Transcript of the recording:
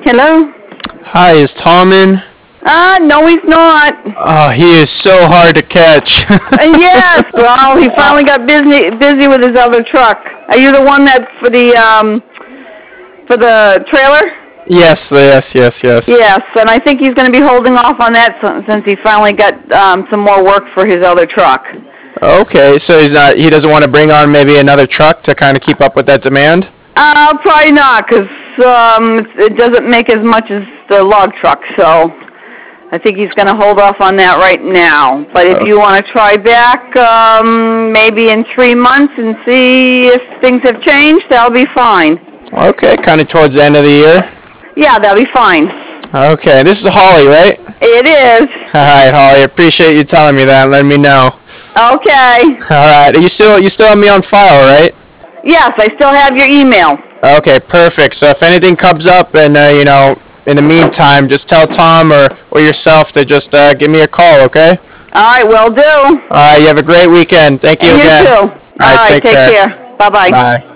Hello? Hi, is Tom in? No, he's not. Oh, he is so hard to catch. Yes, well, he finally got busy with his other truck. Are you the one that's for the trailer? Yes, yes, yes, yes. Yes, and I think he's going to be holding off on that since he finally got some more work for his other truck. Okay, so he doesn't want to bring on maybe another truck to kind of keep up with that demand? Probably not, because it doesn't make as much as the log truck, so I think he's going to hold off on that right now. But if you want to try back maybe in 3 months and see if things have changed, that'll be fine. Okay, kind of towards the end of the year? Yeah, that'll be fine. Okay, this is Holly, right? It is. All right, Holly, appreciate you telling me that and letting me know. Okay. All right, you still have me on file, right? Yes, I still have your email. Okay, perfect. So if anything comes up and, in the meantime, just tell Tom or yourself to just give me a call, okay? All right, will do. All right, you have a great weekend. Thank you again. You too. All right, take care. Bye-bye. Bye.